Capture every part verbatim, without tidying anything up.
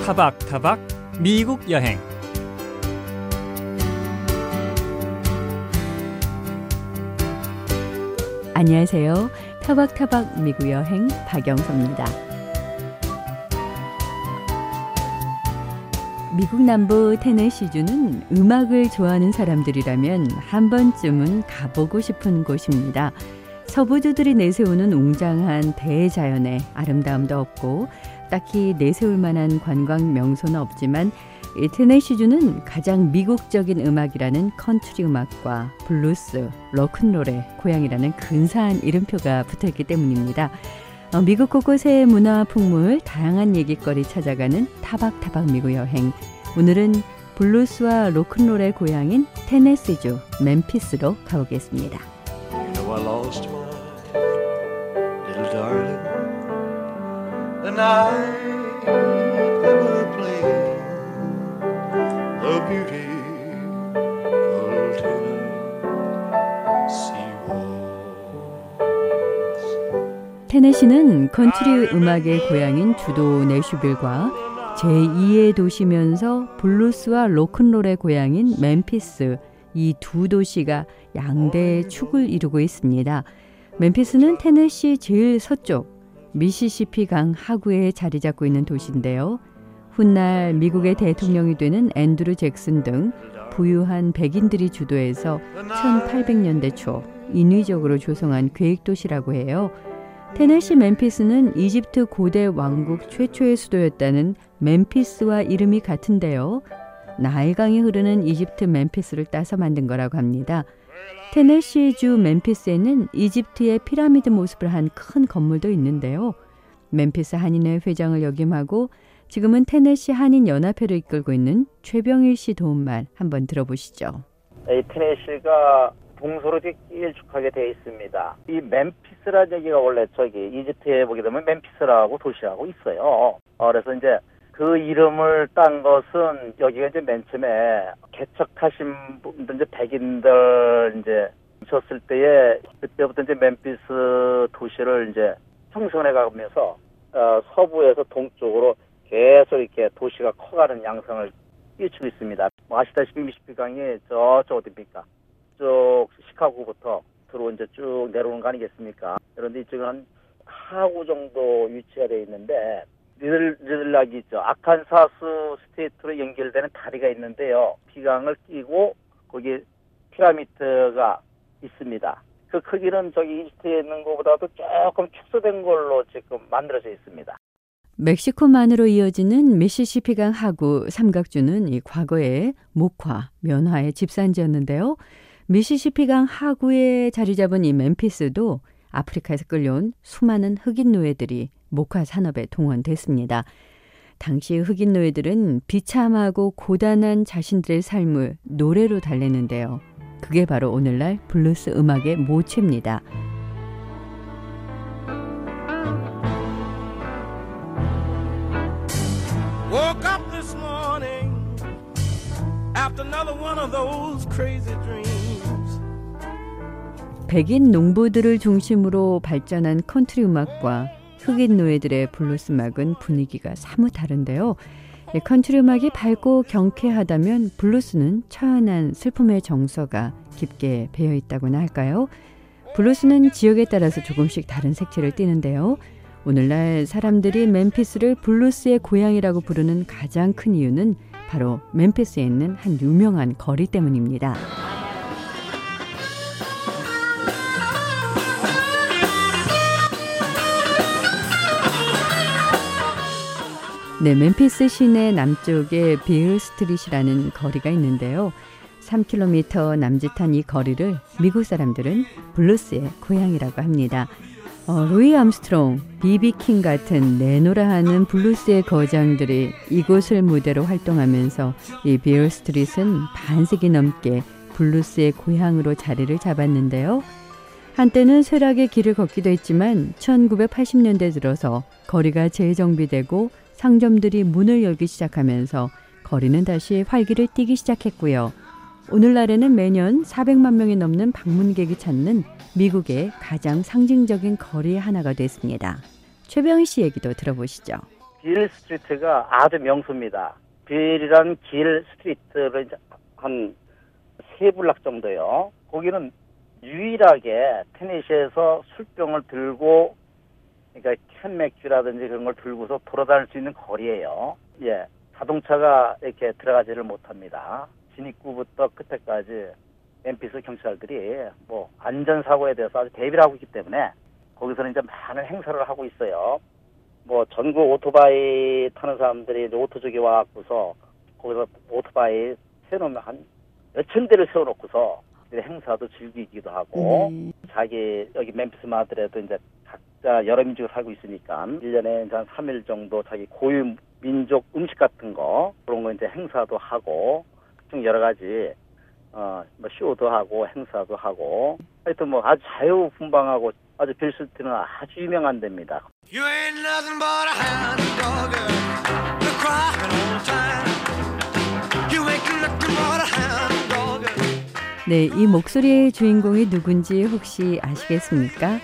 타박타박 미국 여행. 안녕하세요. 타박타박 미국 여행 박영서입니다. 미국 남부 테네시주는 음악을 좋아하는 사람들이라면 한 번쯤은 가보고 싶은 곳입니다. 서부주들이 내세우는 웅장한 대자연의 아름다움도 없고 딱히 내세울 만한 관광 명소는 없지만 이 테네시주는 가장 미국적인 음악이라는 컨트리 음악과 블루스, 록큰롤의 고향이라는 근사한 이름표가 붙어있기 때문입니다. 어, 미국 곳곳의 문화 풍물, 다양한 얘기거리 찾아가는 타박타박 미국 여행. 오늘은 블루스와 록큰롤의 고향인 테네시주 멤피스로 가보겠습니다. You know I lost my little darling the night they were playing the beautiful Tennessee waltz. 테네시는 컨트리 음악의 고향인 주도 내슈빌과 제이의 도시면서 블루스와 록큰롤의 고향인 멤피스, 이 두 도시가 양대의 축을 이루고 있습니다. 멤피스는 테네시 제일 서쪽 미시시피 강 하구에 자리 잡고 있는 도시인데요. 훗날 미국의 대통령이 되는 앤드루 잭슨 등 부유한 백인들이 주도해서 천팔백 년대 초 인위적으로 조성한 계획도시라고 해요. 테네시 멤피스는 이집트 고대 왕국 최초의 수도였다는 멤피스와 이름이 같은데요. 나일강이 흐르는 이집트 멤피스를 따서 만든 거라고 합니다. 테네시주 멤피스에는 이집트의 피라미드 모습을 한 큰 건물도 있는데요. 멤피스 한인회 회장을 역임하고 지금은 테네시 한인연합회를 이끌고 있는 최병일 씨 도움말 한번 들어보시죠. 이 테네시가 동서로 길쭉하게 되어 있습니다. 이 멤피스라는 얘기가 원래 저기 이집트에 보게 되면 멤피스라고 도시하고 있어요. 어, 그래서 이제 그 이름을 딴 것은 여기가 이제 맨 처음에 개척하신 분들 이제 백인들 이제 오셨을 때에 그때부터 이제 멤피스 도시를 이제 형성해 가면서 어, 서부에서 동쪽으로 계속 이렇게 도시가 커가는 양상을 띄우치고 있습니다. 뭐 아시다시피 미시시피 강이 저쪽 어딥니까? 쭉 시카고부터 들어 이제 쭉 내려오는 거 아니겠습니까? 그런데 이쪽은 한 하구 정도 위치가 되어 있는데 리들락이 있죠. 아칸사스 스테이트로 연결되는 다리가 있는데요. 피강을 끼고 거기 피라미드가 있습니다. 그 크기는 저기 이집트에 있는 것보다도 조금 축소된 걸로 지금 만들어져 있습니다. 멕시코만으로 이어지는 미시시피강 하구 삼각주는 이 과거에 목화, 면화의 집산지였는데요. 미시시피강 하구에 자리 잡은 이 멤피스도 아프리카에서 끌려온 수많은 흑인 노예들이 목화 산업에 동원됐습니다. 당시 흑인 노예들은 비참하고 고단한 자신들의 삶을 노래로 달랬는데요. 그게 바로 오늘날 블루스 음악의 모체입니다. Woke up this morning after another one of those crazy dreams. 백인 농부들을 중심으로 발전한 컨트리 음악과 흑인 노예들의 블루스 음악은 분위기가 사뭇 다른데요. 컨트리 음악이 밝고 경쾌하다면 블루스는 처연한 슬픔의 정서가 깊게 배어 있다고나 할까요? 블루스는 지역에 따라서 조금씩 다른 색채를 띠는데요. 오늘날 사람들이 멤피스를 블루스의 고향이라고 부르는 가장 큰 이유는 바로 멤피스에 있는 한 유명한 거리 때문입니다. 네, 멤피스 시내 남쪽에 비일 스트릿이라는 거리가 있는데요. 삼 킬로미터 남짓한 이 거리를 미국 사람들은 블루스의 고향이라고 합니다. 어, 루이 암스트롱, 비비 킹 같은 내노라 하는 블루스의 거장들이 이곳을 무대로 활동하면서 이 비일 스트릿은 반세기 넘게 블루스의 고향으로 자리를 잡았는데요. 한때는 쇠락의 길을 걷기도 했지만 천구백팔십 년대 들어서 거리가 재정비되고 상점들이 문을 열기 시작하면서 거리는 다시 활기를 띠기 시작했고요. 오늘날에는 매년 사백만 명이 넘는 방문객이 찾는 미국의 가장 상징적인 거리의 하나가 됐습니다. 최병희 씨 얘기도 들어보시죠. 빌 스트리트가 아주 명소입니다. 빌이라는 길 스트리트를 이제 한 세 블락 정도요. 거기는 유일하게 테네시에서 술병을 들고, 그러니까 캔 맥주라든지 그런 걸 들고서 돌아다닐 수 있는 거리예요. 예, 자동차가 이렇게 들어가지를 못합니다. 진입구부터 끝에까지 멤피스 경찰들이 뭐 안전사고에 대해서 아주 대비를 하고 있기 때문에 거기서는 이제 많은 행사를 하고 있어요. 뭐 전국 오토바이 타는 사람들이 이제 오토족에 와갖고서 거기서 오토바이 세우면 한 몇천 대를 세워놓고서 행사도 즐기기도 하고, 네. 자기 여기 멤피스만 하더라도 이제 각자 여러 민족을 살고 있으니까 일 년에 한 삼 일 정도 자기 고유 민족 음식 같은 거 그런 거 이제 행사도 하고 좀 여러 가지 어 뭐 쇼도 하고 행사도 하고 하여튼 뭐 아주 자유분방하고 아주 빌 스트리트는 아주 유명한 데입니다. You ain't nothing but a hound dog. You're crying all the time. You ain't nothing but a hound dog. 네, 이 목소리의 주인공이 누군지 혹시 아시겠습니까?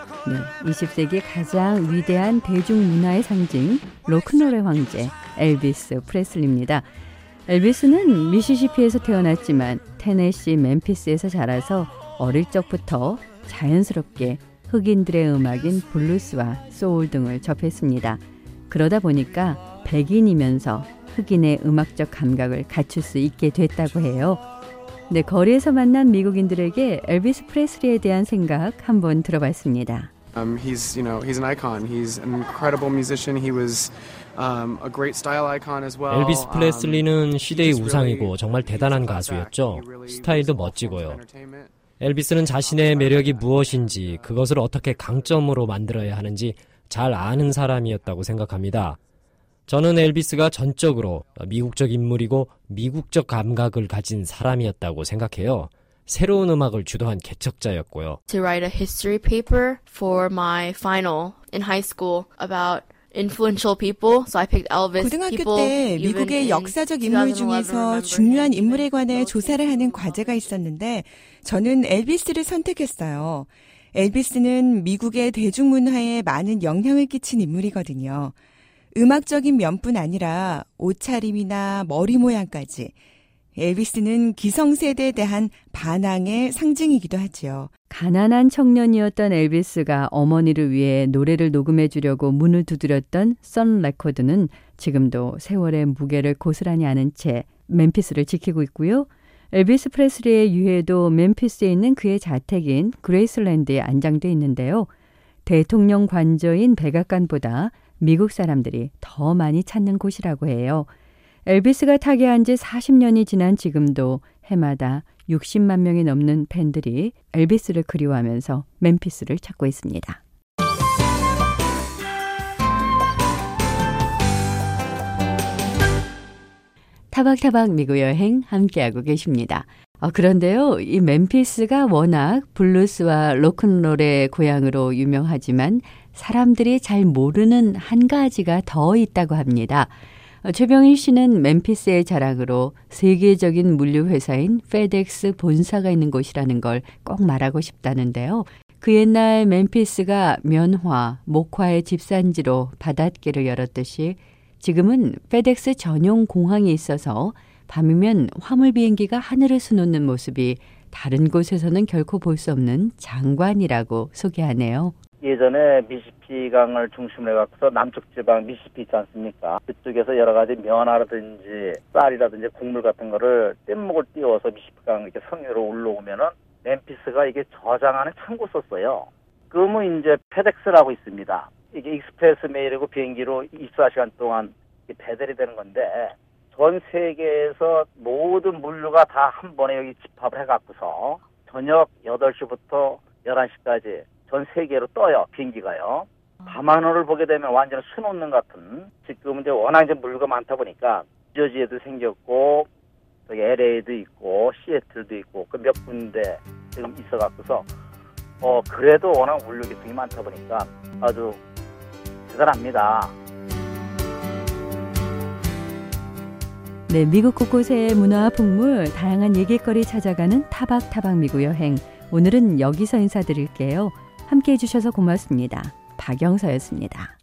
네, 이십 세기 가장 위대한 대중문화의 상징 로큰롤의 황제 엘비스 프레슬리입니다. 엘비스는 미시시피에서 태어났지만 테네시 멤피스에서 자라서 어릴 적부터 자연스럽게 흑인들의 음악인 블루스와 소울 등을 접했습니다. 그러다 보니까 백인이면서 흑인의 음악적 감각을 갖출 수 있게 됐다고 해요. 네, 거리에서 만난 미국인들에게 엘비스 프레슬리에 대한 생각 한번 들어봤습니다. Um, he's, you know, he's an icon. He's an incredible musician. He was um, a great style icon as well. 엘비스 프레슬리는 시대의 우상이고 정말 대단한 가수였죠. 스타일도 멋지고요. 엘비스는 자신의 매력이 무엇인지, 그것을 어떻게 강점으로 만들어야 하는지 잘 아는 사람이었다고 생각합니다. 저는 엘비스가 전적으로 미국적 인물이고 미국적 감각을 가진 사람이었다고 생각해요. 새로운 음악을 주도한 개척자였고요. To write a history paper for my final in high school about influential people. So I picked Elvis. 고등학교 때 미국의 역사적 인물 중에서 중요한 인물에 관해 조사를 하는 과제가 있었는데 저는 엘비스를 선택했어요. 엘비스는 미국의 대중문화에 많은 영향을 끼친 인물이거든요. 음악적인 면뿐 아니라 옷차림이나 머리 모양까지 엘비스는 기성세대에 대한 반항의 상징이기도 하지요. 가난한 청년이었던 엘비스가 어머니를 위해 노래를 녹음해 주려고 문을 두드렸던 선 레코드는 지금도 세월의 무게를 고스란히 아는 채 멤피스를 지키고 있고요. 엘비스 프레슬리의 유해도 멤피스에 있는 그의 자택인 그레이슬랜드에 안장돼 있는데요. 대통령 관저인 백악관보다 미국 사람들이 더 많이 찾는 곳이라고 해요. 엘비스가 타계한 지 사십 년이 지난 지금도 해마다 육십만 명이 넘는 팬들이 엘비스를 그리워하면서 멤피스를 찾고 있습니다. 타박타박 미국 여행 함께하고 계십니다. 어, 그런데요, 이 멤피스가 워낙 블루스와 로큰롤의 고향으로 유명하지만 사람들이 잘 모르는 한 가지가 더 있다고 합니다. 어, 최병일 씨는 멤피스의 자랑으로 세계적인 물류회사인 페덱스 본사가 있는 곳이라는 걸 꼭 말하고 싶다는데요. 그 옛날 멤피스가 면화, 목화의 집산지로 바닷길을 열었듯이 지금은 페덱스 전용 공항이 있어서 밤이면 화물 비행기가 하늘을 수놓는 모습이 다른 곳에서는 결코 볼 수 없는 장관이라고 소개하네요. 예전에 미시시피강을 중심으로 해갖고서 남쪽 지방 미시시피 있지 않습니까? 그쪽에서 여러 가지 면화라든지 쌀이라든지 곡물 같은 거를 뗏목을 띄워서 미시시피강 이렇게 성유로 올라오면은 멤피스가 이게 저장하는 창고 썼어요. 그러면 이제 페덱스라고 있습니다. 이게 익스프레스 메일이고 비행기로 이십사 시간 동안 배달이 되는 건데 전 세계에서 모든 물류가 다 한 번에 여기 집합을 해갖고서 저녁 여덟 시부터 열한 시까지 전 세계로 떠요, 비행기가요. 밤하늘을 보게 되면 완전 수놓는 같은, 지금 이제 워낙 이제 물류가 많다 보니까 뉴저지에도 생겼고, 여기 엘에이도 있고, 시애틀도 있고, 그 몇 군데 지금 있어갖고서, 어, 그래도 워낙 물류 계통이 많다 보니까 아주 대단합니다. 네, 미국 곳곳의 문화와 풍물, 다양한 얘기거리 찾아가는 타박타박 미국 여행. 오늘은 여기서 인사드릴게요. 함께해 주셔서 고맙습니다. 박영서였습니다.